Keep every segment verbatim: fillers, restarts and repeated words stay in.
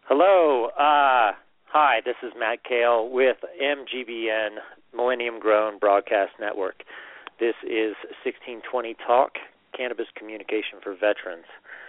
Hello. Uh, hi, this is Matt Kale with M G B N, Millennium Grown Broadcast Network. This is sixteen twenty Talk, Cannabis Communication for Veterans.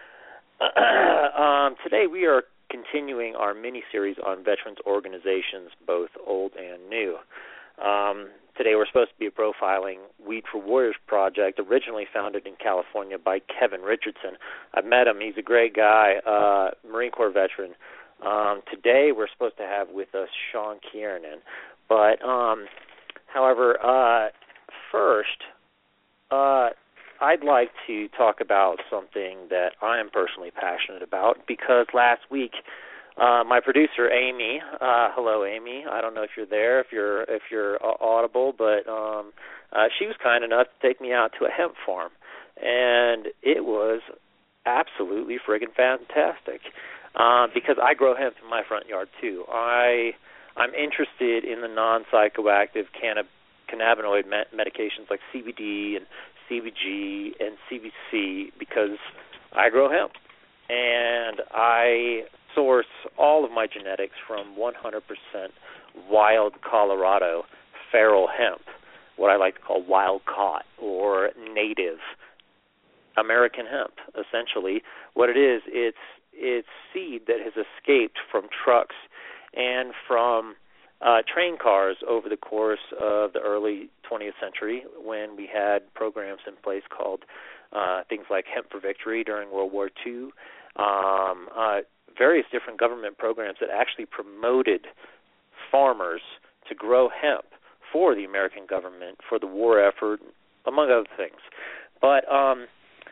um, today we are continuing our mini-series on veterans organizations, both old and new. Um, today we're supposed to be profiling Weed for Warriors project, originally founded in California by Kevin Richardson. I've met him. He's a great guy, uh, Marine Corps veteran. Um, today we're supposed to have with us Sean Kiernan. But, um, however, uh, first, uh, I'd like to talk about something that I am personally passionate about, because last week uh, my producer Amy, uh, hello Amy, I don't know if you're there, if you're if you're audible, but um, uh, she was kind enough to take me out to a hemp farm, and it was absolutely friggin' fantastic. Uh, because I grow hemp in my front yard too. I I'm interested in the non-psychoactive cannab- cannabinoid me- medications like C B D and C B G and C B C because I grow hemp, and I source all of my genetics from one hundred percent wild Colorado feral hemp, what I like to call wild caught or native American hemp. Essentially, what it is, it's it's seed that has escaped from trucks and from uh, train cars over the course of the early twentieth century, when we had programs in place called uh, things like Hemp for Victory during World War Two, um, uh, various different government programs that actually promoted farmers to grow hemp for the American government, for the war effort, among other things. But um,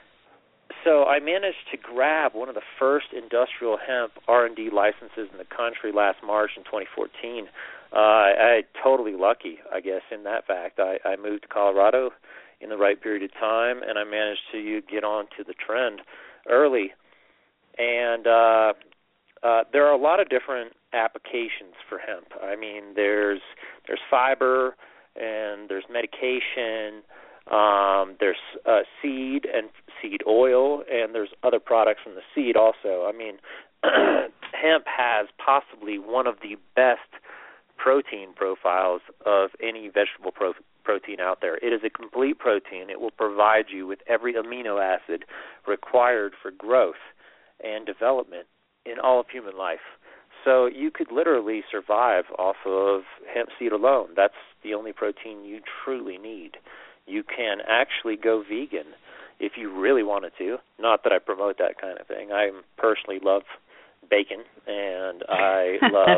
So I managed to grab one of the first industrial hemp R and D licenses in the country last March in twenty fourteen. Uh, I totally lucky, I guess, in that fact. I, I moved to Colorado in the right period of time, and I managed to get on to the trend early. And uh, uh, there are a lot of different applications for hemp. I mean, there's there's fiber, and there's medication. Um, there's uh, seed and seed oil, and there's other products from the seed also. I mean, hemp has possibly one of the best protein profiles of any vegetable pro- protein out there. It is a complete protein. It will provide you with every amino acid required for growth and development in all of human life. So you could literally survive off of hemp seed alone. That's the only protein you truly need. You can actually go vegan if you really wanted to. Not that I promote that kind of thing. I personally love bacon, and I love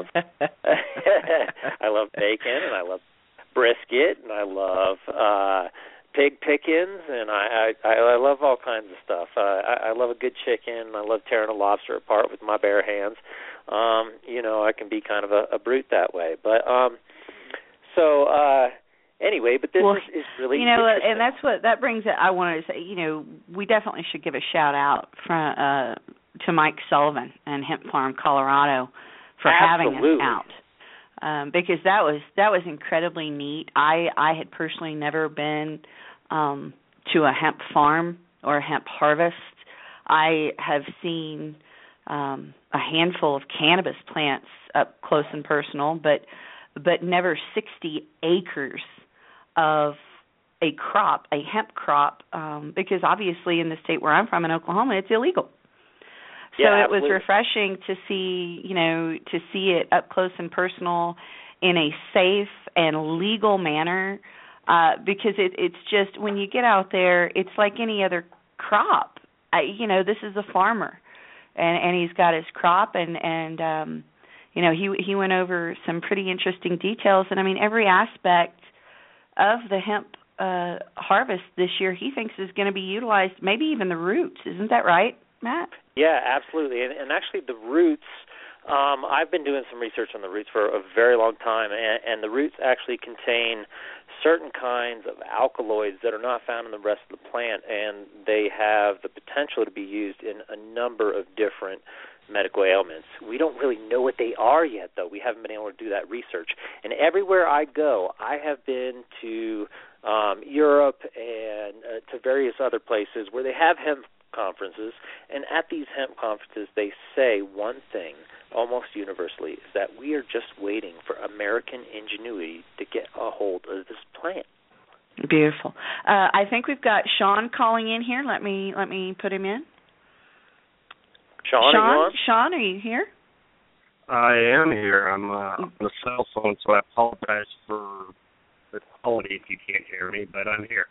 I love bacon, and I love brisket, and I love uh, pig pickings, and I, I I love all kinds of stuff. Uh, I, I love a good chicken. I love tearing a lobster apart with my bare hands. Um, you know, I can be kind of a, a brute that way, but um, so. Uh, Anyway, but this well, is, is really you know, interesting. and that's what that brings it. I wanted to say, you know, we definitely should give a shout out from, uh, to Mike Sullivan and Hemp Farm Colorado for Absolutely. having us out, um, because that was that was incredibly neat. I I had personally never been um, to a hemp farm or a hemp harvest. I have seen um, a handful of cannabis plants up close and personal, but but never sixty acres of a crop, a hemp crop, um, because obviously in the state where I'm from, in Oklahoma, it's illegal. So yeah, it was absolutely. refreshing to see, you know, to see it up close and personal in a safe and legal manner, uh, because it, it's just, when you get out there, it's like any other crop. I, you know, this is a farmer, and, and he's got his crop, and, and um, you know, he he went over some pretty interesting details, and I mean, every aspect of the hemp uh, harvest this year, he thinks is going to be utilized, maybe even the roots. Isn't that right, Matt? Yeah, absolutely. And, and actually the roots, um, I've been doing some research on the roots for a very long time, and, and the roots actually contain certain kinds of alkaloids that are not found in the rest of the plant, and they have the potential to be used in a number of different medical ailments. We don't really know what they are yet, though. We haven't been able to do that research. And everywhere I go, I have been to um, Europe and uh, to various other places where they have hemp conferences, and at these hemp conferences they say one thing almost universally, is that we are just waiting for American ingenuity to get a hold of this plant. Beautiful. Uh, I think we've got Sean calling in here. Let me let me put him in. Sean, Sean, are you on? Sean, are you here? I am here. I'm uh, on a cell phone, so I apologize for the quality if you can't hear me, but I'm here.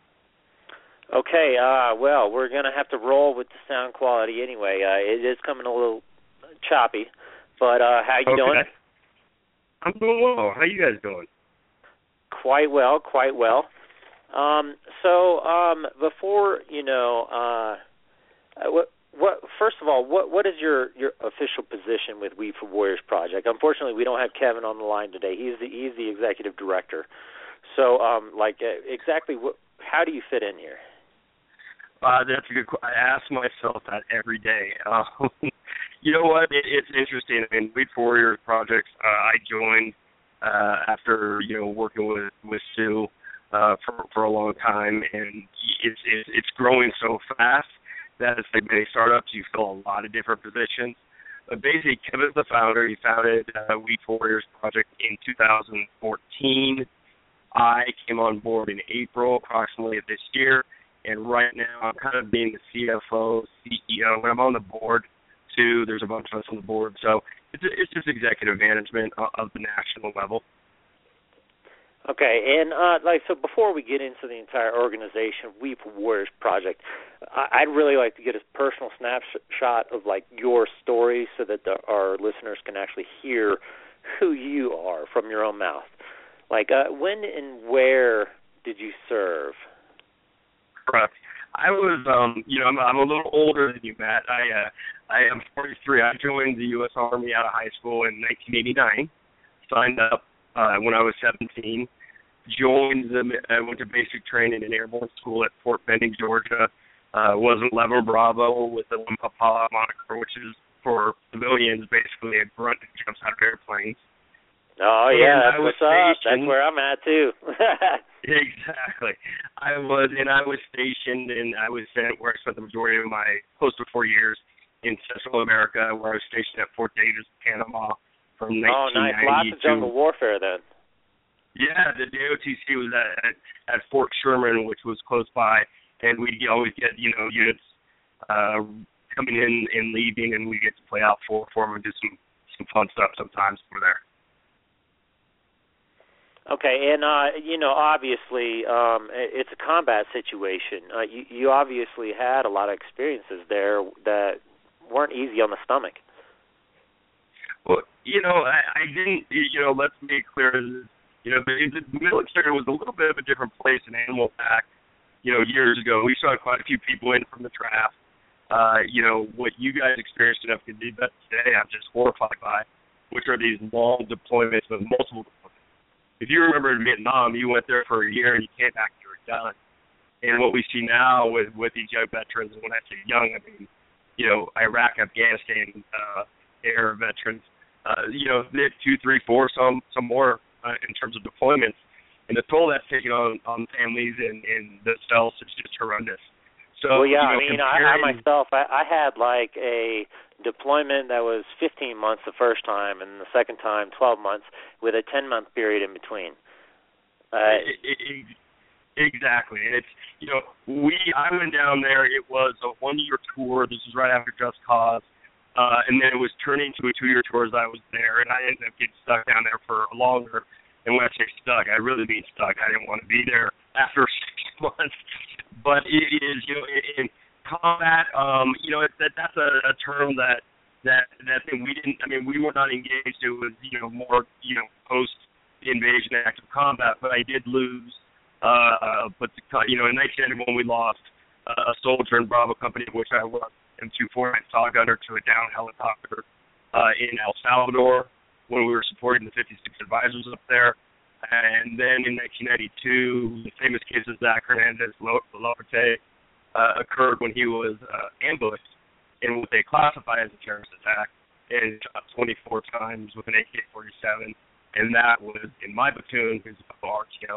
Okay, uh, well, we're going to have to roll with the sound quality anyway. Uh, it is coming a little choppy, but uh, how you okay. doing? I'm doing well. How you guys doing? Quite well, quite well. Um, so um, before, you know, uh, what, what, first of all, what, what is your, your official position with Weed for Warriors Project? Unfortunately, we don't have Kevin on the line today. He's the he's the executive director. So, um, like, uh, exactly, what, how do you fit in here? Uh, that's a good question. I ask myself that every day. Um, you know what? It, it's interesting. I mean, Weed for Warriors Project, uh, I joined uh, after, you know, working with, with Sue uh, for, for a long time, and it's, it's, it's growing so fast that as like many startups, you fill a lot of different positions. But basically, Kevin's the founder. He founded uh, Weed for Warriors Project in two thousand fourteen. I came on board in April, approximately of this year. And right now, I'm kind of being the C F O, C E O, and I'm on the board, too. There's a bunch of us on the board. So it's, it's just executive management of the national level. Okay, and uh, like so before we get into the entire organization, Weed for Warriors Project, I, I'd really like to get a personal snapshot of, like, your story so that the, our listeners can actually hear who you are from your own mouth. Like, uh, when and where did you serve? Correct. I was, um, you know, I'm, I'm a little older than you, Matt. I, uh, I am forty-three. I joined the U S Army out of high school in nineteen eighty-nine. Signed up uh, when I was seventeen. Joined the, I went to basic training in airborne school at Fort Benning, Georgia. Uh, was an eleven Bravo with the Wimpapa moniker, which is for civilians basically a grunt that jumps out of airplanes. Oh, yeah, that's what's up. That's where I'm at, too. Exactly. I was, and I was stationed, and I was sent where I spent the majority of my close to four years in Central America, where I was stationed at Fort Davis, Panama, from nineteen ninety-two. Oh, nice. Lots of jungle warfare then. Yeah, the D O T C was at, at, at Fort Sherman, which was close by, and we'd always get, you know, units uh, coming in and leaving, and we get to play out for, for them and do some, some fun stuff sometimes over there. Okay, and, uh, you know, obviously um, it's a combat situation. Uh, you, you obviously had a lot of experiences there that weren't easy on the stomach. Well, you know, I, I didn't, you know, let's make it clear, you know, the, the military was a little bit of a different place in Animal Pack, you know, years ago. We saw quite a few people in from the draft. Uh, you know, what you guys experienced in Afghanistan today, I'm just horrified by, which are these long deployments with multiple deployments. If you remember in Vietnam, you went there for a year and you came back and you were done. And what we see now with, with these young veterans, and when I say young, I mean, you know, Iraq, Afghanistan, uh, air veterans, uh, you know, two, three, four, some some more uh, in terms of deployments. And the toll that's taken on, on families and, and themselves is just horrendous. So, well, yeah, you know, I mean, I, I myself, I, I had like a deployment that was fifteen months the first time, and the second time twelve months, with a ten-month period in between. Uh, it, it, it, exactly. And it's, you know, we, I went down there, it was a one-year tour. This was right after Just Cause. Uh, and then it was turning to a two-year tour as I was there, and I ended up getting stuck down there for longer. And when I say stuck, I really mean stuck. I didn't want to be there after six months. But it is, you know, in combat, um, you know, it, that that's a, a term that that that thing we didn't. I mean, we were not engaged. It was, you know, more, you know, post invasion active combat. But I did lose. Uh, but the, you know, in nineteen ninety-one we lost uh, a soldier in Bravo Company, which I was M two forty-nine Saw Gunner to a down helicopter uh, in El Salvador when we were supporting the fifty-six advisors up there. And then in nineteen ninety-two, the famous case of Zach Hernandez Loperte uh, occurred when he was uh, ambushed in what they classify as a terrorist attack and shot twenty-four times with an A K forty-seven. And that was in my platoon, who's a R T O.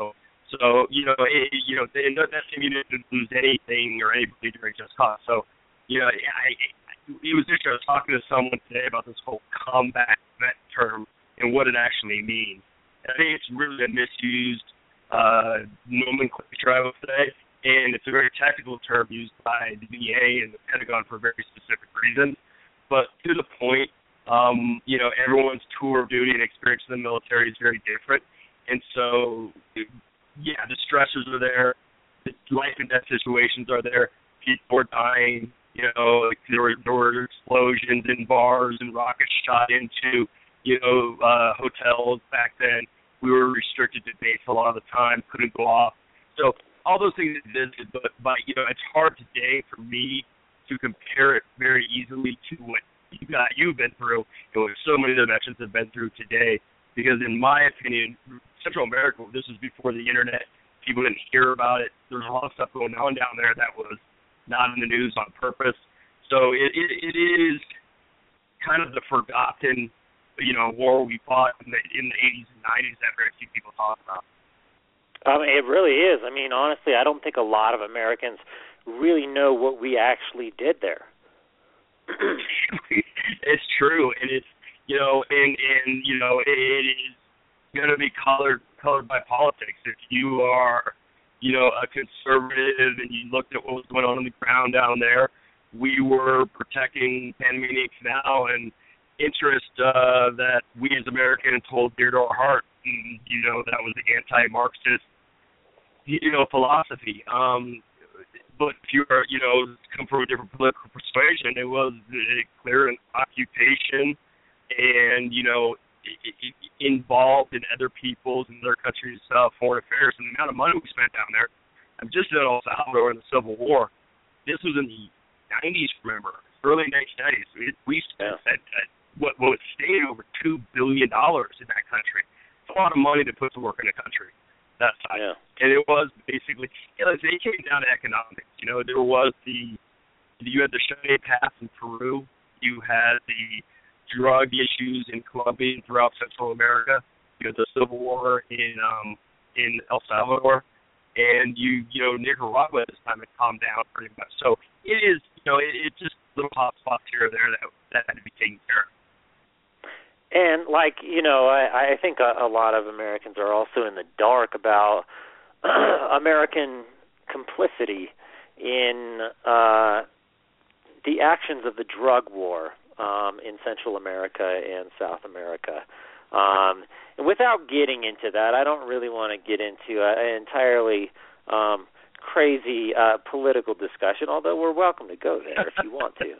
So, you know, it, you know, they, that team didn't lose anything or anybody during Just Cause. So, you know, I, I, it was interesting. I was talking to someone today about this whole combat vet term and what it actually means. And I think it's really a misused uh, nomenclature, I would say, and it's a very technical term used by the V A and the Pentagon for very specific reasons. But to the point, um, you know, everyone's tour of duty and experience in the military is very different. And so, yeah, the stressors are there. The life and death situations are there. People are dying. You know, like there were, there were explosions in bars and rockets shot into, you know, uh, hotels back then. We were restricted to base a lot of the time, couldn't go off. So all those things existed, but, but you know, it's hard today for me to compare it very easily to what you got, you've been through and what so many other veterans have been through today. Because in my opinion, Central America, this was before the internet. People didn't hear about it. There was a lot of stuff going on down there that was not in the news on purpose. So it, it, it is kind of the forgotten, you know, war we fought in the, in the eighties and nineties that very few people talk about. Um, it really is. I mean, honestly, I don't think a lot of Americans really know what we actually did there. It's true, and it's, you know, and, and you know, it, it is going to be colored colored by politics. If you are, you know, a conservative and you looked at what was going on on the ground down there, we were protecting Panamanian Canal and interest uh, that we as Americans hold dear to our heart. And, you know, that was the anti-Marxist, you know, philosophy. Um, but if you are, you know, come from a different political persuasion, it was a clear occupation and, you know, involved in other people's and other countries' uh, foreign affairs. And the amount of money we spent down there, I'm just in El Salvador in the Civil War. This was in the nineties, remember, early nineteen nineties. We, we spent yeah. at, at what what was stated over two billion dollars in that country. It's a lot of money to put to work in a country that size. Yeah. And it was basically, you know, it came down to economics. You know, there was the, you had the Chile Pass in Peru. You had the drug issues in Colombia and throughout Central America. You had the Civil War in um, in El Salvador, and you you know Nicaragua at this time had calmed down pretty much. So it is you know it, it's just little hot spots here or there that that had to be taken care of. And like you know, I, I think a, a lot of Americans are also in the dark about American complicity in uh, the actions of the drug war. Um, in Central America and South America. Um, and without getting into that, I don't really want to get into an entirely um, crazy uh, political discussion, although we're welcome to go there if you want to.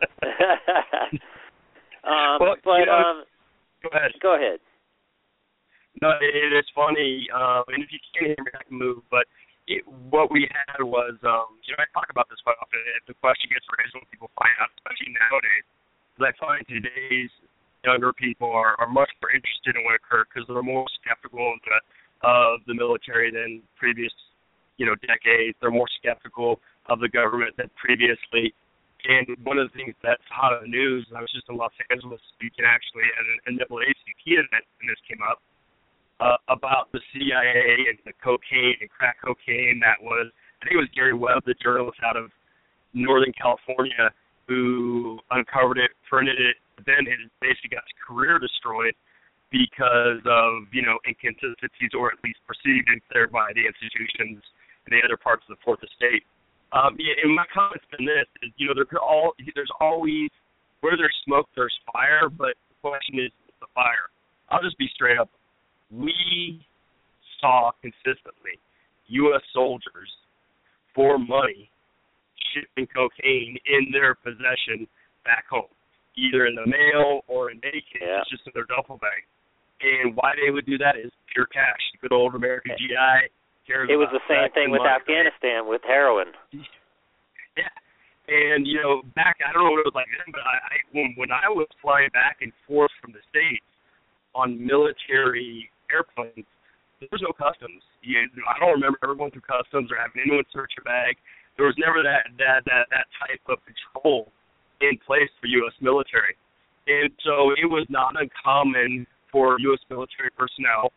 um, well, but you know, um, go ahead. Go ahead. No, it, it's funny, um, and if you can't hear me, I can move, but it, what we had was, um, you know, I talk about this quite often, if the question gets raised when people find out, especially nowadays, I find today's younger people are, are much more interested in what occurred because they're more skeptical of the, of the military than previous, you know, decades. They're more skeptical of the government than previously. And one of the things that's hot in the news, I was just in Los Angeles speaking actually at an N double A C P event, and this came up, uh, about the C I A and the cocaine and crack cocaine that was, I think it was Gary Webb, the journalist out of Northern California, who uncovered it, printed it, then it basically got his career destroyed because of, you know, inconsistencies or at least perceived and cleared by the institutions and the other parts of the Fourth Estate. Um, yeah, and my comment's been this, is, you know, there all, there's always, where there's smoke, there's fire, but the question is the fire. I'll just be straight up. We saw consistently U S soldiers for money shipping cocaine in their possession back home, either in the mail or in many cases yeah. just in their duffel bag. And why they would do that is pure cash. Good old American G I. It was the same thing with money. Afghanistan with heroin. Yeah. And, you know, back, I don't know what it was like then, but I, I when, when I was flying back and forth from the States on military airplanes, there was no customs. You, I don't remember ever going through customs or having anyone search your bag. There was never that, that that that type of control in place for U S military. And so it was not uncommon for U S military personnel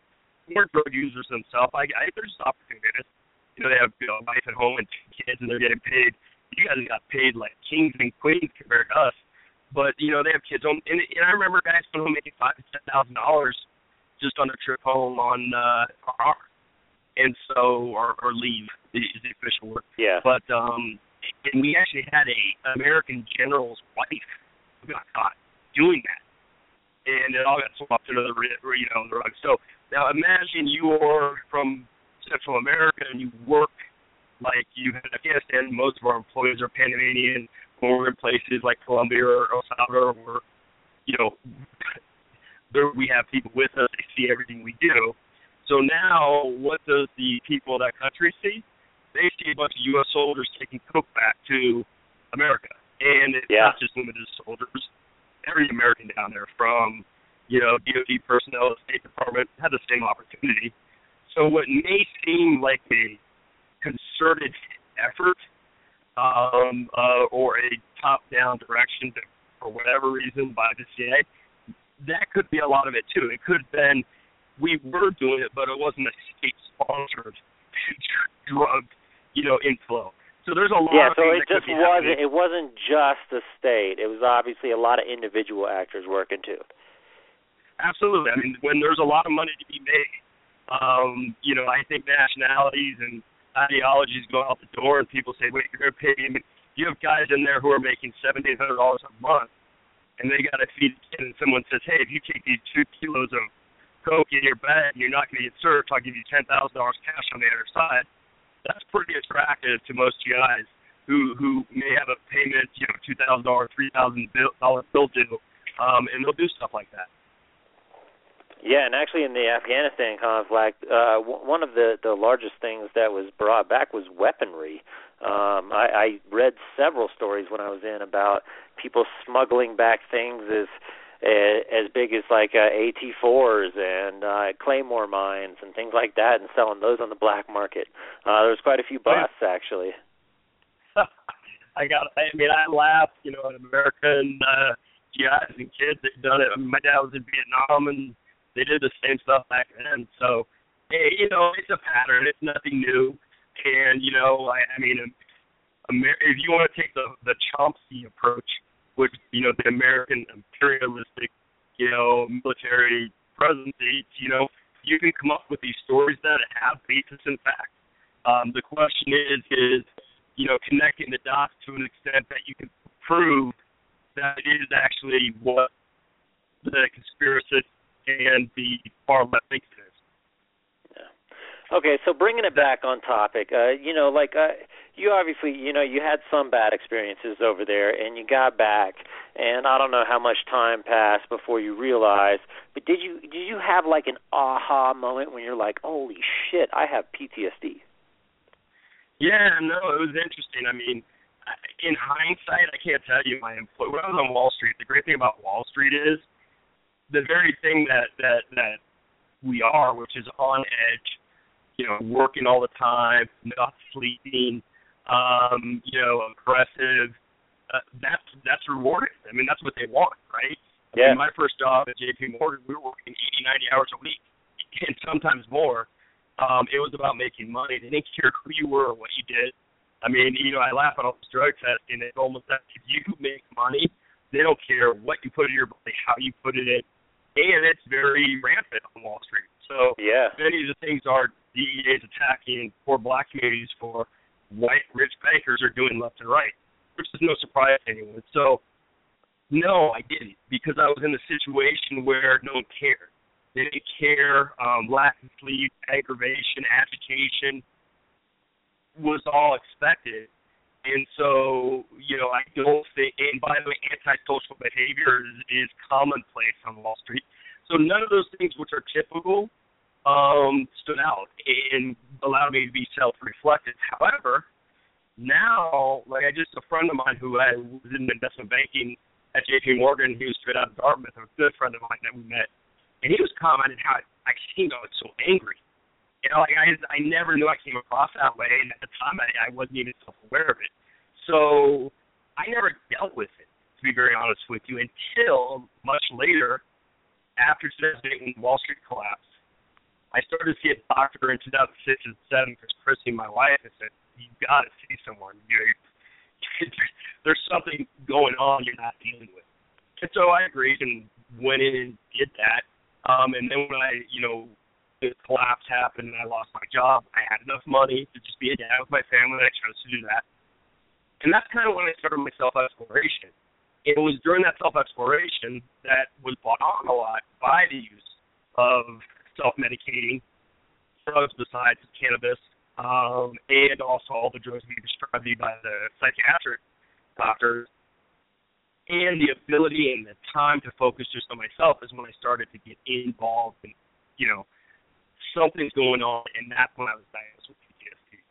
weren't drug users themselves. I, I there's just opportunities. You know, they have you know, a wife at home and two kids, and they're getting paid. You guys got paid like kings and queens compared to us. But you know, they have kids home, and, and I remember guys going home making five to ten thousand dollars just on a trip home on uh, our, and so or, or leave is the official word. Yeah. But um, and we actually had a American general's wife who got caught doing that, and it all got swapped under the you know the rug. So now imagine you're from Central America and you work like you had in Afghanistan. Most of our employees are Panamanian. When we're in places like Colombia or El Salvador, where you know there we have people with us. They see everything we do. So now, what does the people of that country see? They see a bunch of U S soldiers taking coke back to America, and it's yeah. not just limited to soldiers. Every American down there, from you know D O D personnel, the State Department, had the same opportunity. So what may seem like a concerted effort um, uh, or a top-down direction to, for whatever reason by the C I A, that could be a lot of it too. It could have been we were doing it, but it wasn't a state-sponsored drug, you know, inflow. So there's a lot. Yeah, of so things it that just could be wasn't. happening. It wasn't just the state. It was obviously a lot of individual actors working too. Absolutely. I mean, when there's a lot of money to be made, um, you know, I think nationalities and ideologies go out the door, and people say, "Wait, you're going to pay me." I mean, you have guys in there who are making seventeen hundred dollars a month, and they got to feed a kid, and someone says, "Hey, if you take these two kilos of coke in your bag and you're not going to get served, I'll give you ten thousand dollars cash on the other side." That's pretty attractive to most G Is who who may have a payment, you know, two thousand dollars, three thousand dollars bill due, um, and they'll do stuff like that. Yeah, and actually in the Afghanistan conflict, uh, w- one of the, the largest things that was brought back was weaponry. Um, I, I read several stories when I was in about people smuggling back things as as big as like uh, A T fours and uh, Claymore mines and things like that, and selling those on the black market. Uh, there was quite a few busts, actually. I got. I mean, I laugh, you know, at American uh, G Is and kids that done it. I mean, my dad was in Vietnam, and they did the same stuff back then. So, hey, you know, it's a pattern. It's nothing new. And you know, I, I mean, Amer- if you want to take the the Chomsky approach, which, you know, the American imperialistic, you know, military presidency, you know, you can come up with these stories that have basis in fact. Um, the question is, is, you know, connecting the dots to an extent that you can prove that it is actually what the conspiracists and the far left thinks it is. Yeah. Okay, so bringing it back on topic, uh, you know, like uh, you obviously, you know, you had some bad experiences over there, and you got back, and I don't know how much time passed before you realized, but did you did you have like an aha moment when you're like, holy shit, I have P T S D? Yeah, no, it was interesting. I mean, in hindsight, I can't tell you my employee. When I was on Wall Street, the great thing about Wall Street is the very thing that that that we are, which is on edge, you know, working all the time, not sleeping, um, you know, aggressive. Uh, that's that's rewarding. I mean, that's what they want, right? Yeah. I mean, my first job at J P Morgan, we were working eighty, ninety hours a week, and sometimes more. Um, it was about making money. They didn't care who you were or what you did. I mean, you know, I laugh at all this drug testing. It's almost that if you make money, they don't care what you put in your body, how you put it in, and it's very rampant on Wall Street. So yeah. many of the things our D E As attacking poor black communities for white rich bankers are doing left and right, which is no surprise to anyone. So, no, I didn't, because I was in a situation where no one cared. They didn't care. Um, lack of sleep, aggravation, agitation was all expected. And so, you know, I don't think, and by the way, antisocial behavior is, is commonplace on Wall Street. So none of those things which are typical um, stood out and allowed me to be self-reflective. However, now, like I just, a friend of mine who I was in investment banking at J P Morgan, he was straight out of Dartmouth, a good friend of mine that we met, and he was commenting how I seemed I was so angry. You know, like I, I never knew I came across that way, and at the time I, I wasn't even self-aware of it. So I never dealt with it, to be very honest with you, until much later, after two thousand eight when Wall Street collapsed. I started to see a doctor in two thousand six and seven because Chrissy, my wife, had said, you've got to see someone. You're, there's something going on you're not dealing with. And so I agreed and went in and did that. Um, and then when I, you know, the collapse happened and I lost my job, I had enough money to just be a dad with my family, and I chose to do that. And that's kind of when I started my self-exploration. It was during that self-exploration that was brought on a lot by the use of self-medicating, drugs besides cannabis, um, and also all the drugs being prescribed by the psychiatric doctors. And the ability and the time to focus just on myself is when I started to get involved in, you know, something's going on, and that's when I was diagnosed with P T S D.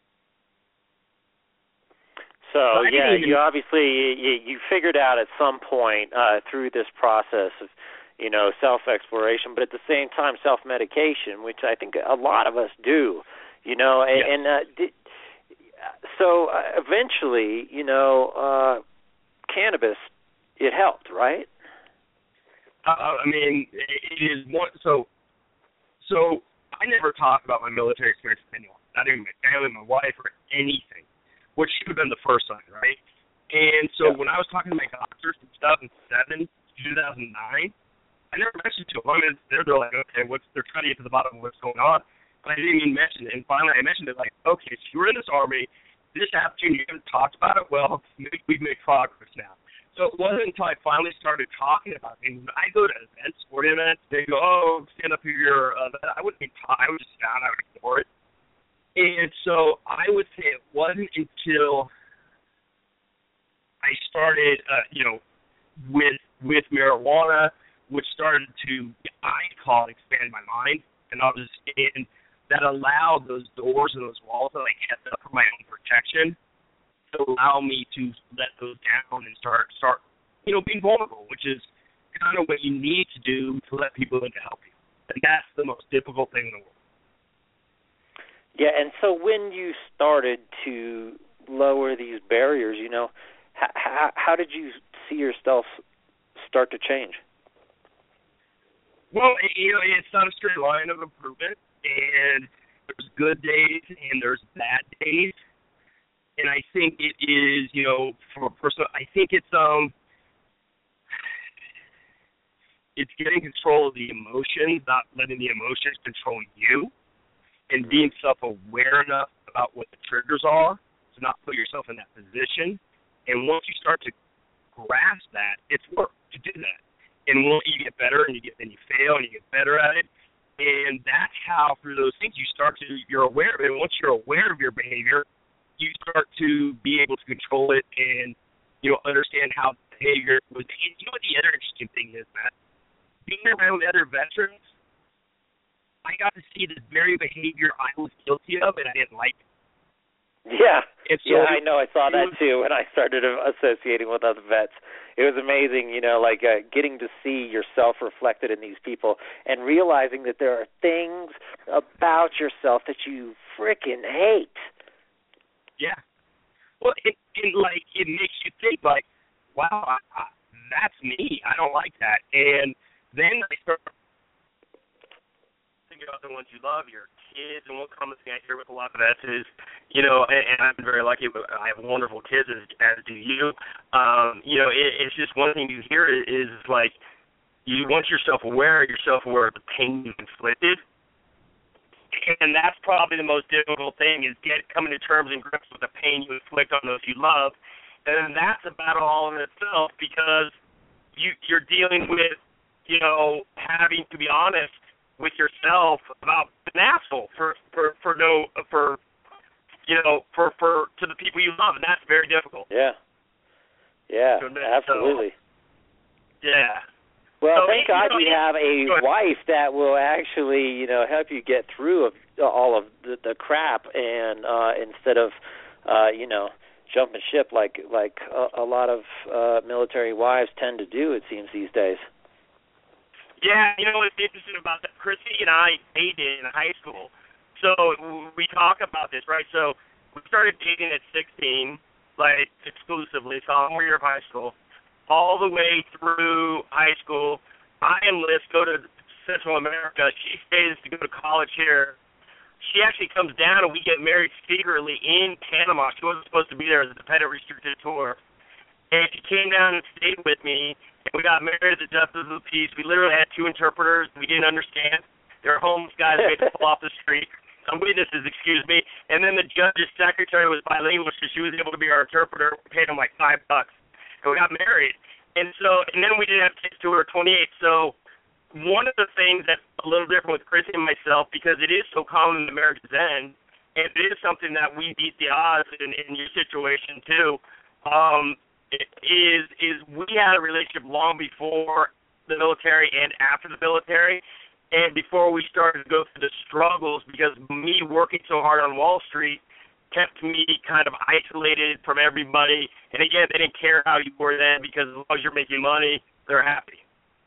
So, so yeah, even, you obviously, you, you figured out at some point uh, through this process of, you know, self-exploration, but at the same time self-medication, which I think a lot of us do, you know, and, yes. and uh, did, so uh, eventually, you know, uh, cannabis, it helped, right? Uh, I mean, it is one, so, so I never talk about my military experience with anyone, not even my family, my wife, or anything, which should have been the first sign, right? And so yeah. when I was talking to my doctors in two thousand seven, two thousand nine, I never mentioned to them. I mean, they're, they're like, okay, what's, they're trying to get to the bottom of what's going on. But I didn't even mention it. And finally I mentioned it like, okay, so you were in this army, this happened to you, you haven't talked about it, well, maybe we've made progress now. So it wasn't until I finally started talking about it. And I go to events, sporting events, they go, oh, stand up here. Uh, I wouldn't be taught. I would just stand, I would ignore it. And so I would say it wasn't until I started, uh, you know, with with marijuana, which started to, I call it, expand my mind, and I was in, that allowed those doors and those walls that I kept up for my own protection to allow me to let those down and start, start, you know, being vulnerable, which is kind of what you need to do to let people in to help you. And that's the most difficult thing in the world. Yeah, and so when you started to lower these barriers, you know, how, how did you see yourself start to change? Well, you know, it's not a straight line of improvement, and there's good days and there's bad days. And I think it is, you know, from a personal, I think it's um, it's getting control of the emotions, not letting the emotions control you, and being self-aware enough about what the triggers are to not put yourself in that position. And once you start to grasp that, it's work to do that. And once you get better, and you get, then you fail, and you get better at it. And that's how, through those things, you start to, you're aware of it. And once you're aware of your behavior, you start to be able to control it and, you know, understand how behavior was. You know what the other interesting thing is, Matt? Being around other veterans, I got to see this very behavior I was guilty of, and I didn't like it. Yeah, so yeah, I know. I saw that was, too when I started associating with other vets. It was amazing, you know, like uh, getting to see yourself reflected in these people and realizing that there are things about yourself that you freaking hate. Yeah. Well, it, it like it makes you think like, wow, I, I, that's me. I don't like that. And then I start thinking about the ones you love, your kids, and one common thing I hear with a lot of vets is, you know, and, and I've been very lucky. I have wonderful kids, as, as do you. Um, you know, it, it's just one thing you hear is, is like, you once you're self-aware, you're self-aware of the pain you've inflicted. And that's probably the most difficult thing is get coming to terms and grips with the pain you inflict on those you love. And that's a battle all in itself because you, you're dealing with, you know, having to be honest with yourself about an asshole for, for, for no for you know for, for to the people you love, and that's very difficult. Yeah, yeah, so, absolutely. So, yeah. Well, so, thank you God know, we have a wife that will actually, you know, help you get through of, all of the, the crap, and uh, instead of, uh, you know, jumping ship like like a, a lot of uh, military wives tend to do. It seems these days. Yeah, you know what's interesting about that? Chrissy and I dated in high school, so we talk about this, right? So we started dating at sixteen, like exclusively, sophomore year of high school. All the way through high school, I enlist, go to Central America. She stays to go to college here. She actually comes down, and we get married secretly in Panama. She wasn't supposed to be there as a dependent restricted tour. And she came down and stayed with me, and we got married at the Justice of the Peace. We literally had two interpreters we didn't understand. They were homeless guys made to fall off the street. Some witnesses, excuse me. And then the judge's secretary was bilingual, so she was able to be our interpreter. We paid him like five bucks. And we got married. And so, and then we didn't have kids till we were twenty-eight. So one of the things that's a little different with Chrissy and myself, because it is so common in America's End, and it is something that we beat the odds in, in your situation too, um, is is we had a relationship long before the military and after the military. And before we started to go through the struggles, because me working so hard on Wall Street kept me kind of isolated from everybody. And again, they didn't care how you were then, because as long as you're making money, they're happy.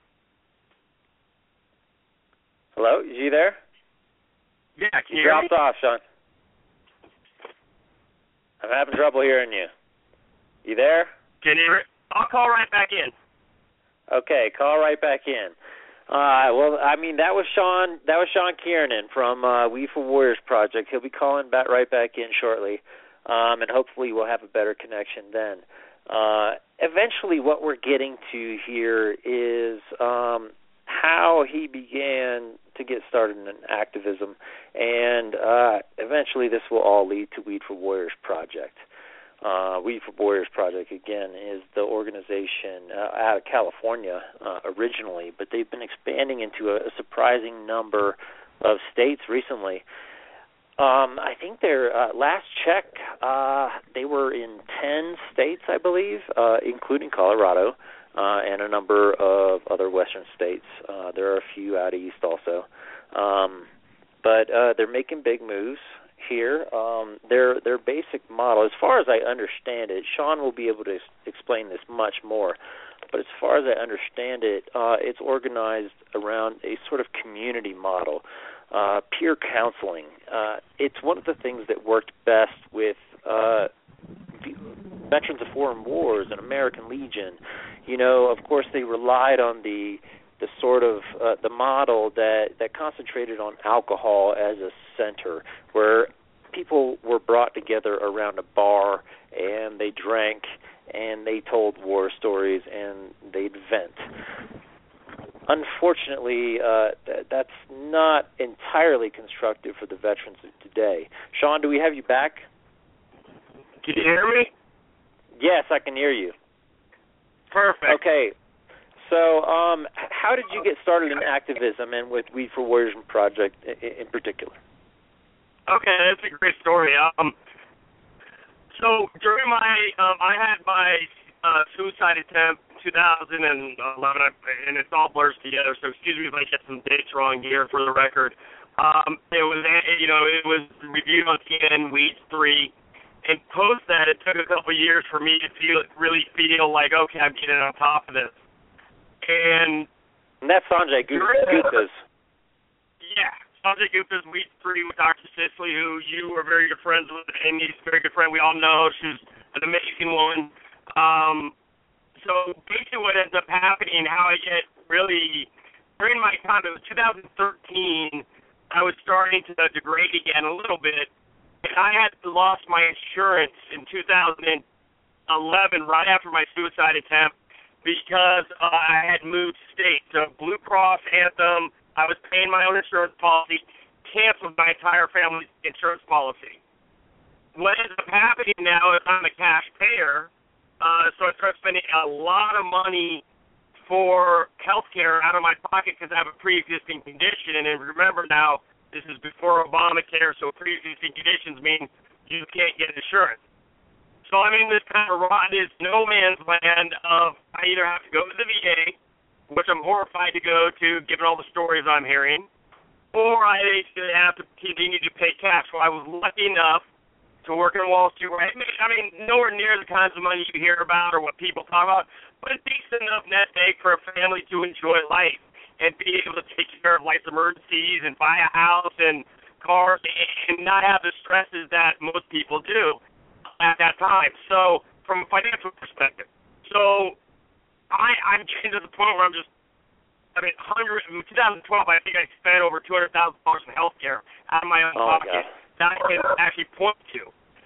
Hello, is you there? Yeah, can you, you hear dropped me? off, Sean. I'm having trouble hearing you. You there? Can you hear? I'll call right back in. Okay, call right back in. Uh, well, I mean, that was Sean. That was Sean Kiernan from uh, We for Warriors Project. He'll be calling back right back in shortly, um, and hopefully we'll have a better connection then. Uh, eventually, what we're getting to here is um, how he began to get started in activism, and uh, eventually this will all lead to Weed for Warriors Project. Uh, Weed for Warriors Project, again, is the organization uh, out of California uh, originally, but they've been expanding into a, a surprising number of states recently. Um, I think their uh, last check, uh, they were in ten states, I believe, uh, including Colorado uh, and a number of other western states. Uh, there are a few out east also. Um, but uh, they're making big moves here. Um, their their basic model, as far as I understand it, Sean will be able to explain this much more, but as far as I understand it, uh, it's organized around a sort of community model, uh, peer counseling. Uh, it's one of the things that worked best with uh, veterans of foreign wars and American Legion. You know, of course, they relied on the the sort of uh, the model that, that concentrated on alcohol as a center, where people were brought together around a bar and they drank and they told war stories and they'd vent. Unfortunately, uh, th- that's not entirely constructive for the veterans of today. Sean, do we have you back? Can you hear me? Yes, I can hear you. Perfect. Okay. So, um, how did you get started in activism and with Weed for Warriors Project in, in particular? Okay, that's a great story. Um, so during my, um, I had my uh, suicide attempt two thousand eleven, and it's all blurs together. So excuse me if I get some dates wrong here for the record. Um, it was, you know, it was reviewed on C N N Weed three, and post that, it took a couple of years for me to feel really feel like, okay, I'm getting on top of this. And, and that's Sanjay Gupta's. Yeah, Sanjay Gupta's Weed three with Doctor Sisley, who you are very good friends with, and he's a very good friend. We all know she's an amazing woman. Um, so basically what ends up happening, how I get really, during my time, it was two thousand thirteen, I was starting to degrade again a little bit, and I had lost my insurance in two thousand eleven, right after my suicide attempt, because uh, I had moved states. So Blue Cross, Anthem, I was paying my own insurance policy, canceled my entire family's insurance policy. What ends up happening now is I'm a cash payer, uh, so I start spending a lot of money for health care out of my pocket because I have a pre-existing condition. And remember now, this is before Obamacare, so pre-existing conditions mean you can't get insurance. So I'm in this kind of rotten no man's land of I either have to go to the V A, which I'm horrified to go to given all the stories I'm hearing, or I basically have to continue to pay cash. So I was lucky enough to work in Wall Street. Where I mean, nowhere near the kinds of money you hear about or what people talk about, but a decent enough net egg for a family to enjoy life and be able to take care of life's emergencies and buy a house and cars and not have the stresses that most people do at that time. So from a financial perspective. So I, I'm getting to the point where I'm just, I mean, hundred in twenty twelve, I think I spent over two hundred thousand dollars in health care out of my own oh pocket that I can actually point to.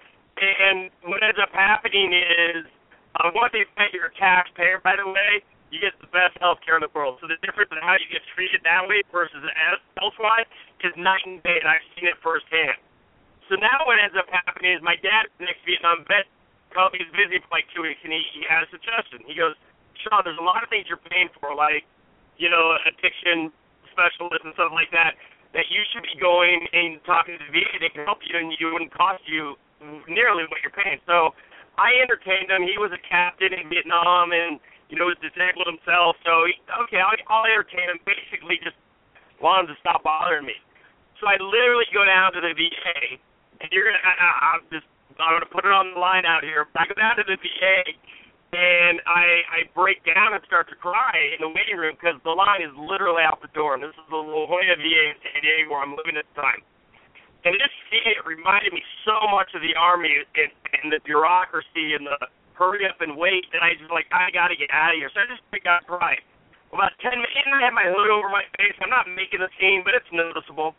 And what ends up happening is, uh, once they pay your taxpayer, by the way, you get the best health care in the world. So the difference in how you get treated that way versus elsewise is night and day, and I've seen it firsthand. So now what ends up happening is my dad, next Vietnam vet, called me, he was busy for like two weeks, and he, he had a suggestion. He goes, Sean, there's a lot of things you're paying for, like, you know, addiction specialists and stuff like that, that you should be going and talking to the V A. They can help you, and it wouldn't cost you nearly what you're paying. So I entertained him. He was a captain in Vietnam and, you know, was disabled himself. So, he, okay, I'll, I'll entertain him, basically just want him to stop bothering me. So I literally go down to the V A, and you're going to, I'm just, I'm going to put it on the line out here. I go down to the V A, and I, I break down and start to cry in the waiting room because the line is literally out the door. And this is the La Jolla V A in San Diego where I'm living at the time. And this V A reminded me so much of the Army and, and the bureaucracy and the hurry up and wait that I just like, I got to get out of here. So I just picked out crying. About ten minutes, and I had my hood over my face. I'm not making a scene, but it's noticeable.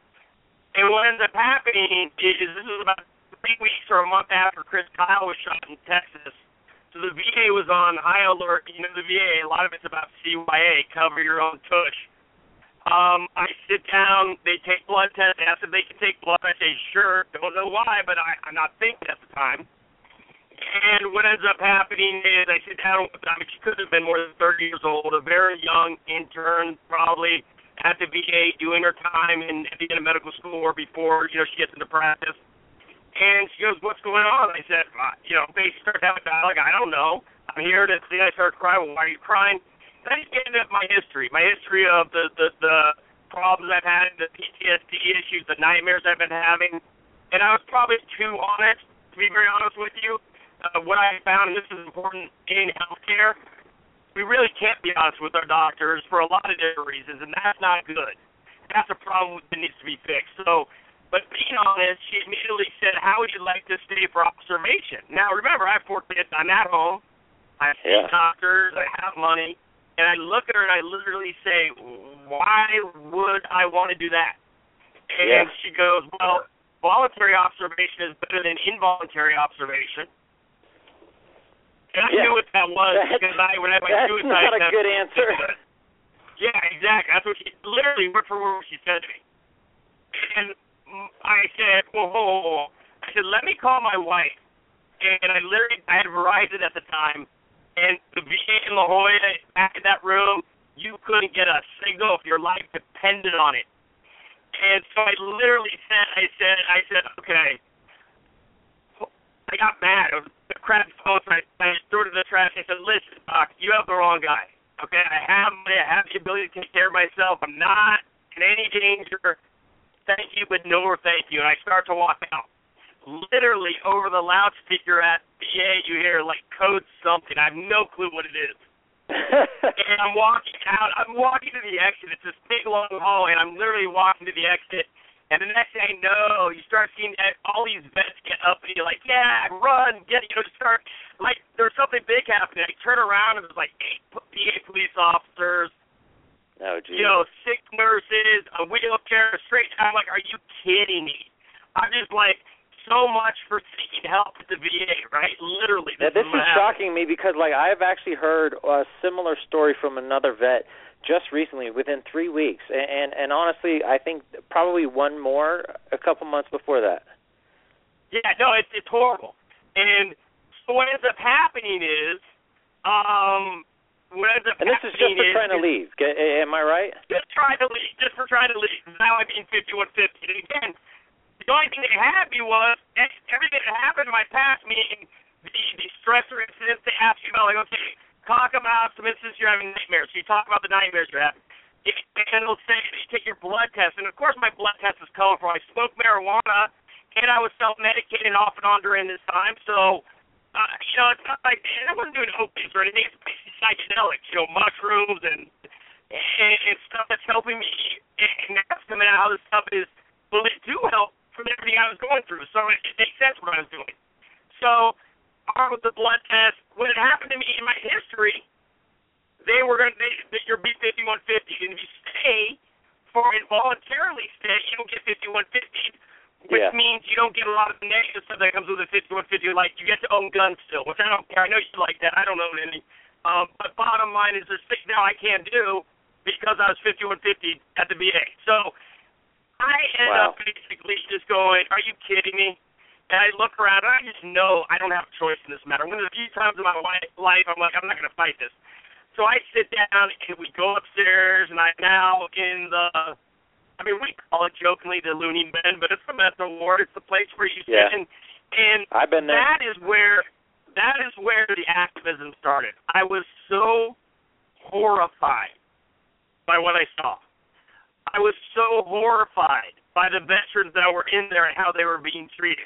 And what ends up happening is this is about three weeks or a month after Chris Kyle was shot in Texas. So the V A was on high alert. You know, the V A, a lot of it's about C Y A, cover your own tush. Um, I sit down, they take blood tests, they ask if they can take blood. I say, sure, don't know why, but I, I'm not thinking at the time. And what ends up happening is I sit down with, I mean, she could have been more than thirty years old, a very young intern, probably at the V A doing her time in, at the end of medical school or before, you know, she gets into practice. And she goes, what's going on? I said, uh, you know, they start having dialogue. I don't know. I'm here to see. I start crying. Well, why are you crying? Then I get into my history, my history of the, the, the problems I've had, the P T S D issues, the nightmares I've been having. And I was probably too honest, to be very honest with you. Uh, what I found, and this is important in healthcare, we really can't be honest with our doctors for a lot of different reasons, and that's not good. That's a problem that needs to be fixed. So, but being honest, she immediately said, how would you like to stay for observation? Now, remember, I have four kids. I'm at home. I have yeah. doctors. I have money. And I look at her and I literally say, why would I want to do that? And yeah. she goes, well, voluntary observation is better than involuntary observation. And I yeah. knew what that was that's, because I, when I had my that's suicide... That's not a good answer. Yeah, exactly. That's what she, literally, word for word, what she said to me. And I said, whoa, whoa, whoa. I said, let me call my wife. And I literally, I had Verizon at the time. And the V A in La Jolla, back in that room, you couldn't get a signal if your life depended on it. And so I literally said, I said, I said, okay. I got mad. It was a crappy phone, so I, I threw it in the trash. I said, listen, Doc, you have the wrong guy. Okay, I have money. I have the ability to take care of myself. I'm not in any danger. Thank you, but no thank you. And I start to walk out. Literally over the loudspeaker at V A, you hear like code something. I have no clue what it is. And I'm walking out. I'm walking to the exit. It's this big long hallway, and I'm literally walking to the exit. And the next thing I know, you start seeing all these vets get up, and you're like, yeah, run, get, you know, start, like, there's something big happening. I turn around, and there's like eight V A police officers, oh, geez. you know, six nurses, a wheelchair, a straight. I'm like, are you kidding me? I'm just like, so much for seeking help at the V A, right? Literally. This, yeah, this is, is shocking me because, like, I've actually heard a similar story from another vet just recently, within three weeks, and and, and honestly, I think probably one more a couple months before that. Yeah, no, it's it's horrible. And so what ends up happening is, um, what ends up and this is just for is, trying to leave. Am I right? Just trying to leave. Just for trying to leave. Now I'm in fifty-one fifty. And again, the only thing that had me was everything that happened in my past, meaning the, the stressor incidents they ask you about, like, okay, talk about some instances you're having nightmares. So you talk about the nightmares you're having. And it'll say, you take your blood test. And, of course, my blood test is colorful. I smoked marijuana, and I was self-medicating off and on during this time. So, uh, you know, it's not like, and I wasn't doing opiates or anything. It's basically psychedelics, you know, mushrooms and, and, and stuff that's helping me. And that's coming out how this stuff is, well, it do help from everything I was going through, so it, it makes sense what I was doing. So, armed with the blood test, when it happened to me in my history, they were going to, they, you're B fifty-one fifty. And if you stay for involuntarily stay, you don't get fifty-one fifty, which yeah. means you don't get a lot of the negative stuff that comes with a fifty-one fifty, like you get to own guns still, which I don't care. I know you like that. I don't own any. Um, but bottom line is there's things now I can't do because I was fifty-one fifty at the V A. So I ended wow. up basically just going, are you kidding me? And I look around, and I just know I don't have a choice in this matter. One of the few times in my life, I'm like, I'm not going to fight this. So I sit down, and we go upstairs, and I'm now in the, I mean, we call it jokingly the loony bin, but it's the mental ward. It's the place where you sit. Yeah. And, and I've been there. that is where, that is where the activism started. I was so horrified by what I saw. I was so horrified by the veterans that were in there and how they were being treated.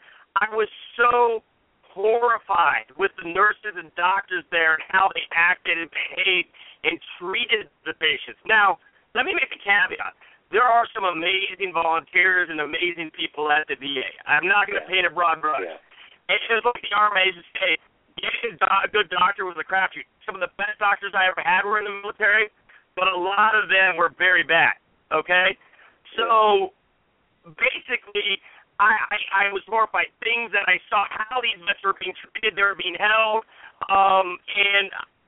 I was so horrified with the nurses and doctors there and how they acted and behaved and treated the patients. Now, let me make a caveat. There are some amazing volunteers and amazing people at the V A. I'm not going to yeah. paint a broad brush. Yeah. It's just like the Army used to say, getting a good doctor was a crapshoot. Some of the best doctors I ever had were in the military, but a lot of them were very bad, okay? So, basically, I, I, I was horrified. Things that I saw, how these vets were being treated, they were being held, um, and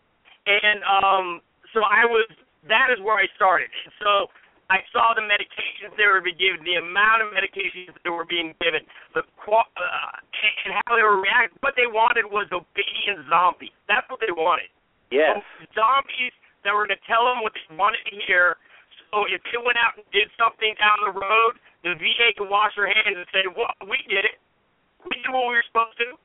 and um, so I was. That is where I started. And so I saw the medications they were being given, the amount of medications that were being given, the uh, and how they were reacting. What they wanted was obedient zombies. That's what they wanted. Yes. Zombies that were going to tell them what they wanted to hear. So if they went out and did something down the road, the V A could wash their hands and say, well, we did it. We did what we were supposed to.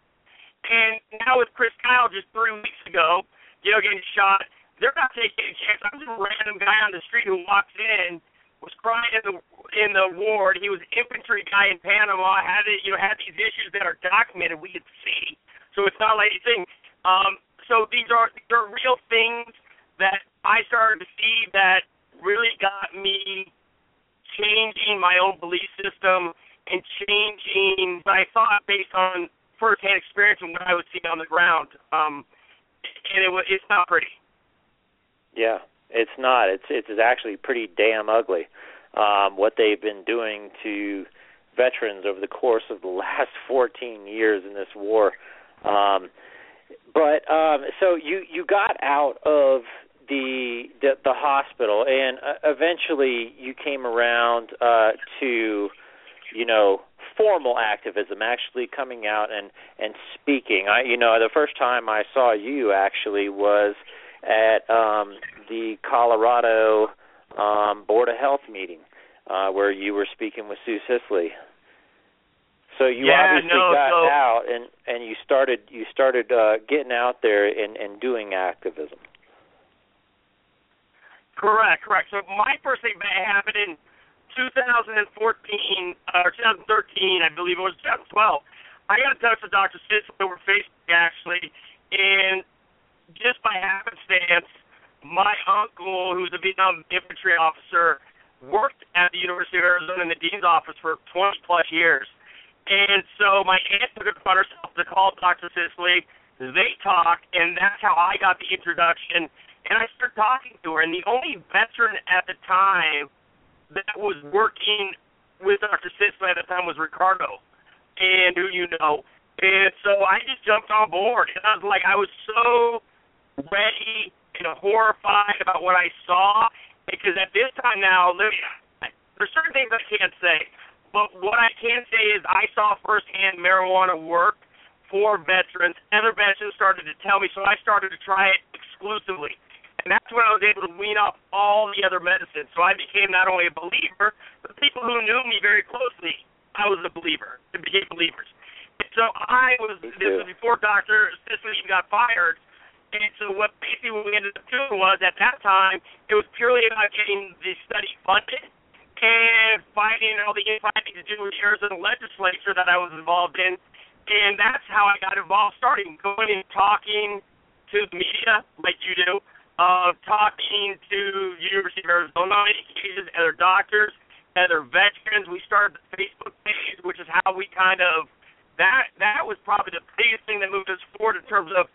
And now with Chris Kyle just three weeks ago, you know, getting shot, they're not taking a chance. I'm just a random guy on the street who walks in, was crying in the in the ward. He was an infantry guy in Panama, had it, you know, had these issues that are documented. We could see. So it's not like anything. Um, so these are, these are real things that I started to see that really got me changing my own belief system and changing what I thought based on firsthand experience and what I was seeing on the ground. Um, and it was, it's not pretty. Yeah, it's not. It's it's actually pretty damn ugly um, what they've been doing to veterans over the course of the last fourteen years in this war. Um, but um, so you, you got out of The, the the hospital, and uh, eventually you came around uh, to, you know, formal activism, actually coming out and, and speaking. I, you know, the first time I saw you actually was at um, the Colorado um, Board of Health meeting, uh, where you were speaking with Sue Sisley. So you yeah, obviously no, got so, out, and, and you started you started uh, getting out there and, and doing activism. Correct, correct. So my first thing that happened in two thousand fourteen, uh, or two thousand thirteen, I believe it was two thousand twelve. I got in touch with Doctor Sisley over Facebook, actually, and just by happenstance, my uncle, who's a Vietnam infantry officer, worked at the University of Arizona in the dean's office for twenty plus years. And so my aunt took it upon herself to call Doctor Sisley. They talked, and that's how I got the introduction. And I started talking to her, and the only veteran at the time that was working with Doctor Sisley at the time was Ricardo, and who you know. And so I just jumped on board, and I was like, I was so ready and horrified about what I saw, because at this time now, there's certain things I can't say, but what I can say is I saw firsthand marijuana work for veterans. Other veterans started to tell me, so I started to try it exclusively. And that's when I was able to wean off all the other medicines. So I became not only a believer, but people who knew me very closely, I was a believer. They became believers. And so I was, this was before Doctor Sisley got fired. And so what basically what we ended up doing was, at that time, it was purely about getting the study funded and fighting all the infighting to do with the Arizona legislature that I was involved in. And that's how I got involved, starting going and talking to the media like you do, Uh, talking to University of Arizona on occasions, other doctors, other veterans. We started the Facebook page, which is how we kind of, that that was probably the biggest thing that moved us forward in terms of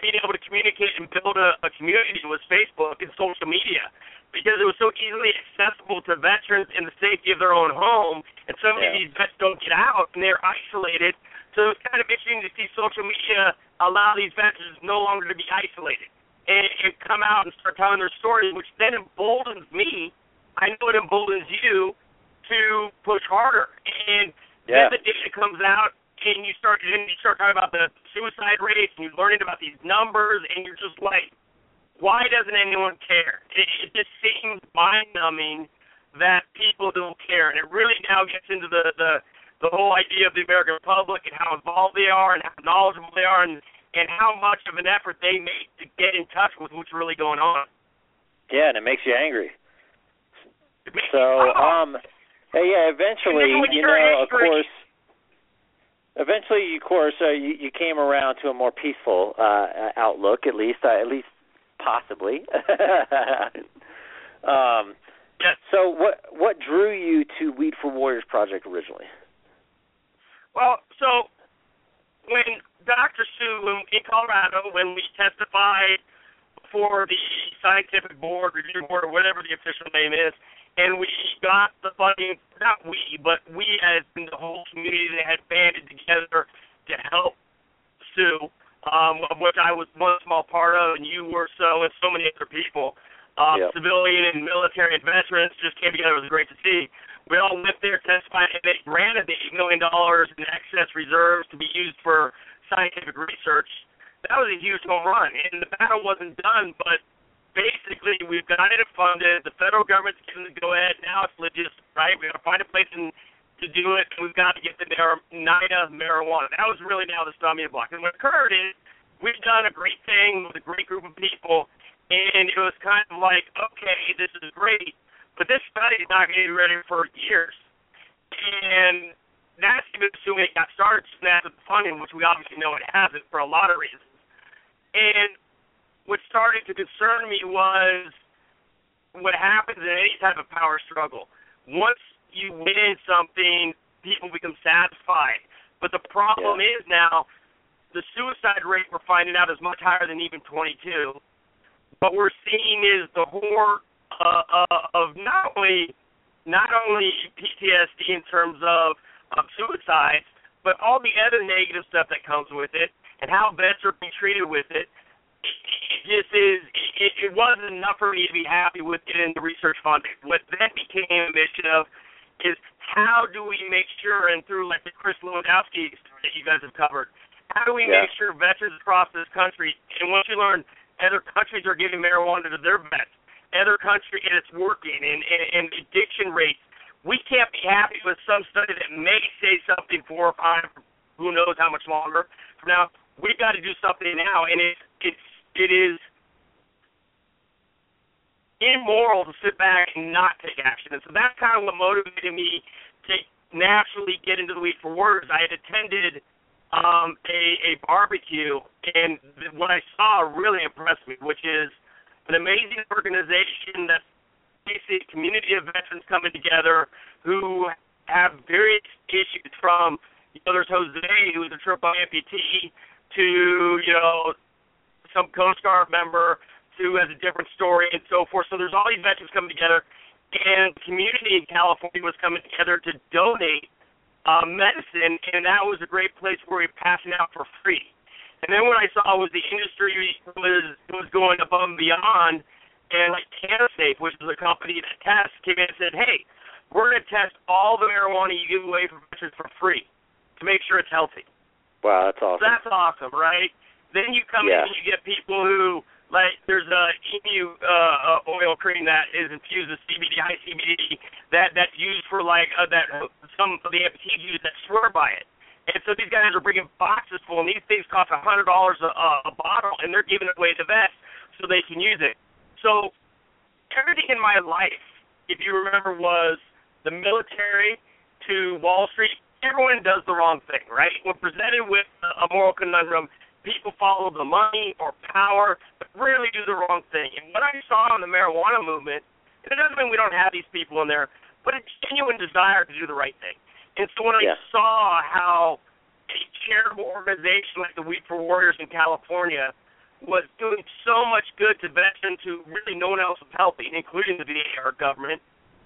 being able to communicate and build a, a community was Facebook and social media, because it was so easily accessible to veterans in the safety of their own home, and so many yeah. of these vets don't get out, and they're isolated. So it's kind of interesting to see social media allow these veterans no longer to be isolated and, and come out and start telling their stories, which then emboldens me. I know it emboldens you to push harder. And yeah. then the data comes out, and you start, and you start talking about the suicide rates, and you're learning about these numbers, and you're just like, why doesn't anyone care? It, it just seems mind-numbing that people don't care. And it really now gets into the, the, the whole idea of the American public and how involved they are and how knowledgeable they are and, and how much of an effort they make to get in touch with what's really going on. Yeah, and it makes you angry. Makes So, you, oh. um, hey, yeah, eventually, you know, of course, eventually, of course, uh, you, you came around to a more peaceful uh, outlook, at least, uh, at least possibly. um, yes. So, what what drew you to Weed for Warriors project originally? Well, so when Doctor Sue in Colorado, when we testified before the scientific board, review board, or whatever the official name is, and we got the funding, not we, but we as in the whole community that had banded together to help Sue, um, of which I was one small part of, and you were so, and so many other people. Uh, yep. Civilian and military and veterans just came together. It was great to see. We all went there, testified, and they granted the eight million dollars in excess reserves to be used for scientific research. That was a huge home run, and the battle wasn't done, but basically we've got it funded. The federal government's given the go-ahead. Now it's legit, right? We've got to find a place in, to do it, and we've got to get the NIDA marijuana. That was really now the stumbling block. And what occurred is we've done a great thing with a great group of people, and it was kind of like, okay, this is great, but this study is not going to be ready for years. And that's even assuming it got started soon after the funding, which we obviously know it hasn't for a lot of reasons. And what started to concern me was what happens in any type of power struggle. Once you win something, people become satisfied. But the problem yeah. is now the suicide rate we're finding out is much higher than even twenty-two. What we're seeing is the horde uh, uh, of not only not only P T S D in terms of, of suicides, but all the other negative stuff that comes with it and how vets are being treated with it. This is it, it wasn't enough for me to be happy with getting the research funding. What then became a mission of is how do we make sure, and through like the Chris Lewandowski that you guys have covered, how do we yeah. make sure veterans across this country, and once you learn other countries are giving marijuana to their vets, other countries, and it's working, and, and, and addiction rates, we can't be happy with some study that may say something four or five, who knows how much longer from now. We've got to do something now, and it's it's it is immoral to sit back and not take action. And so that's kind of what motivated me to naturally get into the Weed for Warriors. I had attended um, a, a barbecue, and what I saw really impressed me, which is an amazing organization that's basically a community of veterans coming together who have various issues from, you know, there's Jose, who is a triple amputee, to, you know, some Coast Guard member who has a different story and so forth. So there's all these veterans coming together, and the community in California was coming together to donate uh, medicine, and that was a great place where we were passing out for free. And then what I saw was the industry was was going above and beyond, and like CannaSafe, which is a company that tests, came in and said, hey, we're going to test all the marijuana you give away for veterans for free to make sure it's healthy. Wow, that's awesome. So that's awesome, right? Then you come yeah. in and you get people who, like, there's a emu uh, oil cream that is infused with C B D, high C B D, that that's used for, like, uh, that uh, some of the amputees use that swear by it. And so these guys are bringing boxes full, and these things cost one hundred dollars a, a bottle, and they're giving it away to vets so they can use it. So everything in my life, if you remember, was the military to Wall Street. Everyone does the wrong thing, right? When presented with a moral conundrum, people follow the money or power, but really do the wrong thing. And what I saw in the marijuana movement, and it doesn't mean we don't have these people in there, but a genuine desire to do the right thing. And so when yeah. I saw how a charitable organization like the Weed for Warriors in California was doing so much good to veterans who really no one else was helping, including the V A, our government.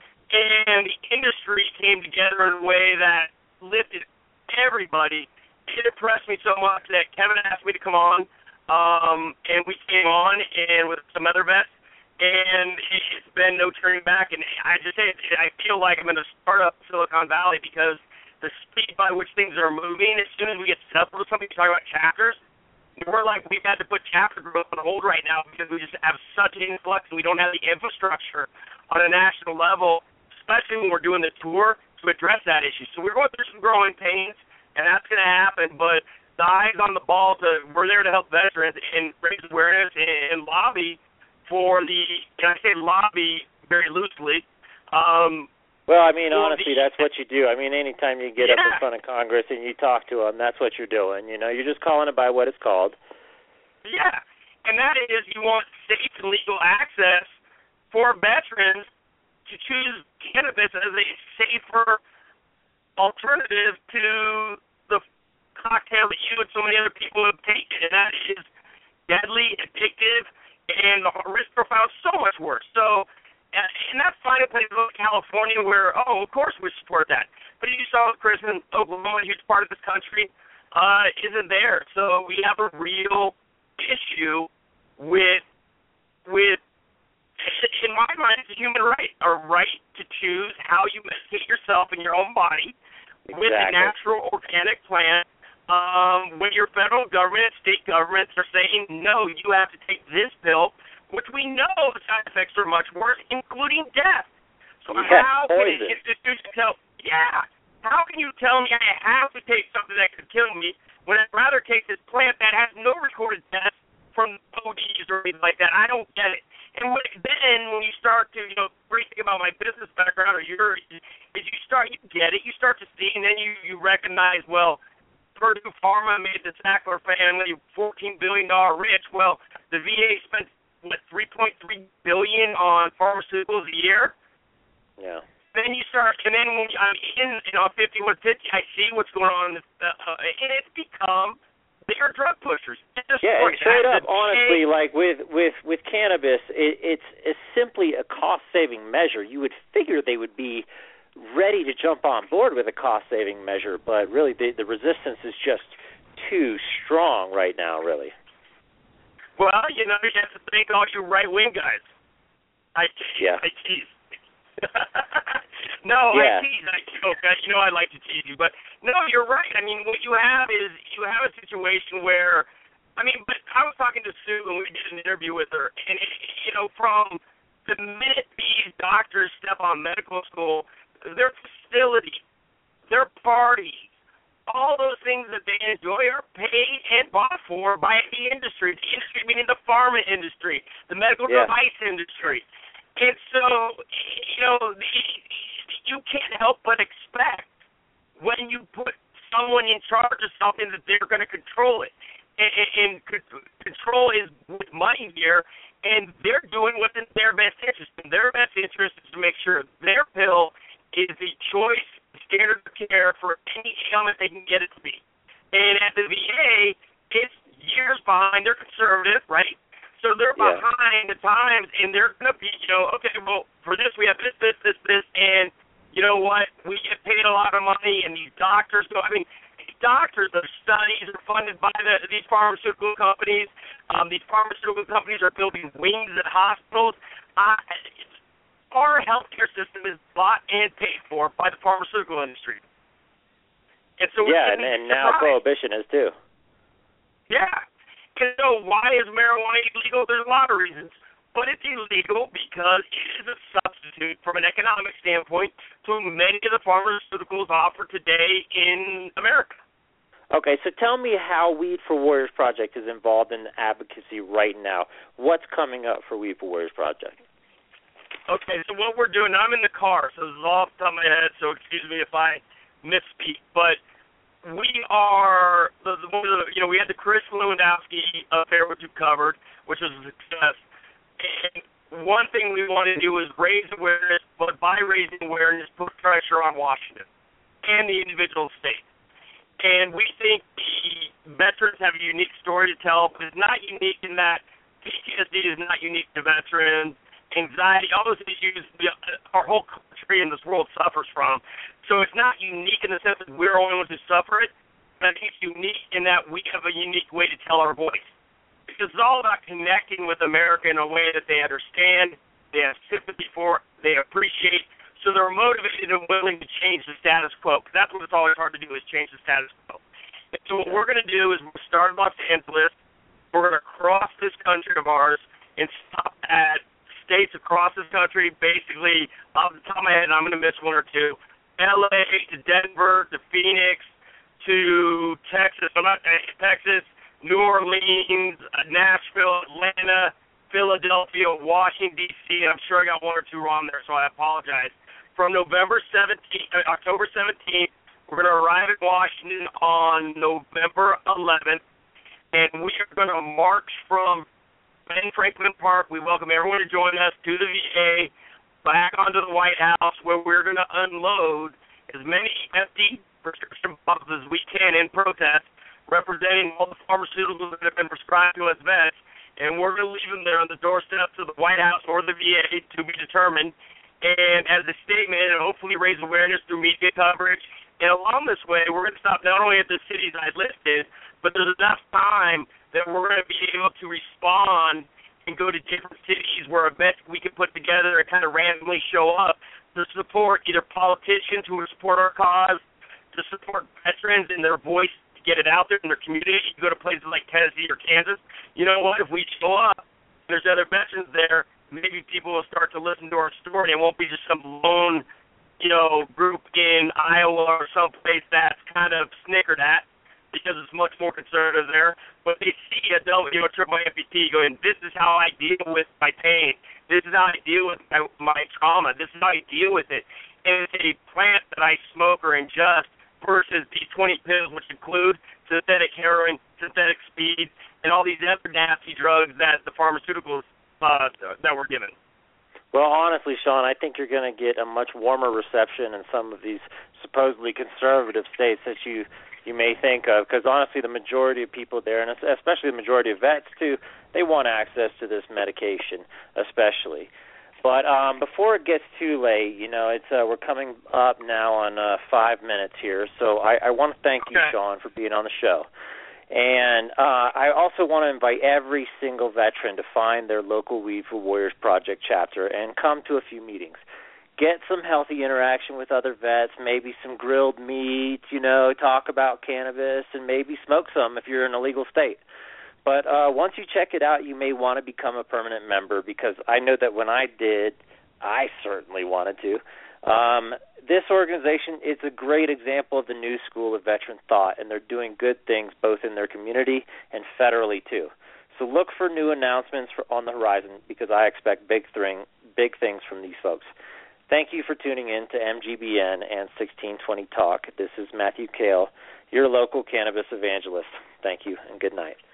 And the industry came together in a way that lifted everybody. It impressed me so much that Kevin asked me to come on, um, and we came on and with some other vets, and it's been no turning back. And I just say, I feel like I'm in a startup Silicon Valley because the speed by which things are moving, as soon as we get settled with something, talking about chapters, we're like, we've had to put chapter growth on hold right now because we just have such an influx and we don't have the infrastructure on a national level, especially when we're doing the tour, to address that issue. So we're going through some growing pains, and that's going to happen, but the eyes on the ball, to we're there to help veterans and raise awareness and, and lobby for the, and I say lobby very loosely. Um, well, I mean, well, honestly, the, that's what you do. I mean, anytime you get yeah. up in front of Congress and you talk to them, that's what you're doing. You know, you're just calling it by what it's called. Yeah, and that is you want safe and legal access for veterans to choose cannabis as a safer alternative to the cocktail that you and so many other people have taken, and that is deadly, addictive, and the risk profile is so much worse. So, and that's fine in places like California where, oh, of course we support that. But you saw Chris in Oklahoma, a huge part of this country, uh, isn't there. So we have a real issue with, with, in my mind, it's a human right, a right to choose how you medicate yourself in your own body with exactly. a natural organic plant. Um, when your federal government, state governments are saying, no, you have to take this pill, which we know the side effects are much worse, including death. So yeah, how can poison. an institution tell, yeah, how can you tell me I have to take something that could kill me when I'd rather take this plant that has no recorded deaths from O Ds or anything like that? I don't get it. And when, then when you start to, you know, think about my business background or yours, is you start, you get it, you start to see, and then you, you recognize, well, Purdue Pharma made the Sackler family fourteen billion dollars rich. Well, the V A spent, what, three point three billion dollars on pharmaceuticals a year? Yeah. Then you start, and then when I'm in, you know, fifty-one fifty, I see what's going on, uh, uh, and it's become, they're drug pushers. Yeah, and straight up, honestly, like with, with, with cannabis, it, it's, it's simply a cost-saving measure. You would figure they would be ready to jump on board with a cost-saving measure, but really the, the resistance is just too strong right now, really. Well, you know, you have to thank all you right-wing guys. I tease. Yeah. I tease. no, yeah. I tease. I joke. You know I like to tease you. But, no, you're right. I mean, what you have is you have a situation where, I mean, but I was talking to Sue, and we did an interview with her, and, it, you know, from the minute these doctors step on medical school, their facility, their parties, all those things that they enjoy are paid and bought for by the industry. The industry meaning the pharma industry, the medical yeah. device industry. And so, you know, you can't help but expect when you put someone in charge of something that they're going to control it. And, and control is with money here, and they're doing what's in their best interest. And their best interest is to make sure their pill is the choice standard of care for any ailment they can get it to be. And at the V A, it's years behind. They're conservative, right? So they're yeah. behind the times, and they're going to be, you know, okay, well, for this we have this, this, this, this, and you know what? We get paid a lot of money, and these doctors go, I mean, these doctors, their studies are funded by the, these pharmaceutical companies. Um, these pharmaceutical companies are building wings at hospitals. Uh, Our healthcare system is bought and paid for by the pharmaceutical industry. And so yeah, and, and now prohibition is too. Yeah. And so why is marijuana illegal? There's a lot of reasons. But it's illegal because it is a substitute from an economic standpoint to many of the pharmaceuticals offered today in America. Okay, so tell me how Weed for Warriors Project is involved in advocacy right now. What's coming up for Weed for Warriors Project? Okay, so what we're doing, I'm in the car, so this is off the top of my head, so excuse me if I misspeak, but we are, the, the, you know, we had the Chris Lewandowski affair, which you covered, which was a success, and one thing we want to do is raise awareness, but by raising awareness, put pressure on Washington and the individual states. And we think the, veterans have a unique story to tell, but it's not unique in that P T S D is not unique to veterans. Anxiety, all those issues our whole country and this world suffers from. So it's not unique in the sense that we're the only ones who suffer it, but I think it's unique in that we have a unique way to tell our voice. Because it's all about connecting with America in a way that they understand, they have sympathy for, they appreciate, so they're motivated and willing to change the status quo. Because that's what it's always hard to do, is change the status quo. And so what we're going to do is we'll start in Los Angeles, we're going to cross this country of ours and stop at states across this country, basically, off the top of my head, and I'm going to miss one or two, L A to Denver to Phoenix to Texas, I'm not Texas, New Orleans, uh, Nashville, Atlanta, Philadelphia, Washington, D C, and I'm sure I got one or two wrong there, so I apologize. From November seventeenth, uh, October seventeenth, we're going to arrive in Washington on November eleventh, and we are going to march from Ben Franklin Park. We welcome everyone to join us to the V A, back onto the White House, where we're going to unload as many empty prescription bottles as we can in protest, representing all the pharmaceuticals that have been prescribed to us vets, and we're going to leave them there on the doorsteps of the White House or the V A to be determined, and as a statement, and hopefully raise awareness through media coverage. And along this way, we're going to stop not only at the cities I listed, but there's enough time that we're going to be able to respond and go to different cities where events we can put together and kind of randomly show up to support either politicians who support our cause, to support veterans and their voice to get it out there in their community. You go to places like Tennessee or Kansas, you know what, if we show up, there's other veterans there, maybe people will start to listen to our story, and it won't be just some lone, you know, group in Iowa or someplace that's kind of snickered at, because it's much more conservative there, but they see a you know, triple amputee going, this is how I deal with my pain. This is how I deal with my, my trauma. This is how I deal with it. And it's a plant that I smoke or ingest versus these twenty pills, which include synthetic heroin, synthetic speed, and all these other nasty drugs that the pharmaceuticals uh, that we're given. Well, honestly, Sean, I think you're going to get a much warmer reception in some of these supposedly conservative states that you you may think of, because honestly, the majority of people there, and especially the majority of vets too, they want access to this medication, especially. But um, before it gets too late, you know, it's uh, we're coming up now on uh, five minutes here, so I, I want to thank okay. you, Sean, for being on the show. And uh, I also want to invite every single veteran to find their local Weed for Warriors Project chapter and come to a few meetings. Get some healthy interaction with other vets, maybe some grilled meat, you know, talk about cannabis, and maybe smoke some if you're in a legal state. But uh, once you check it out, you may want to become a permanent member, because I know that when I did, I certainly wanted to. Um, this organization is a great example of the new school of veteran thought, and they're doing good things both in their community and federally too. So look for new announcements for, on the horizon, because I expect big, thing, big things from these folks. Thank you for tuning in to M G B N and sixteen twenty Talk. This is Matthew Kale, your local cannabis evangelist. Thank you and good night.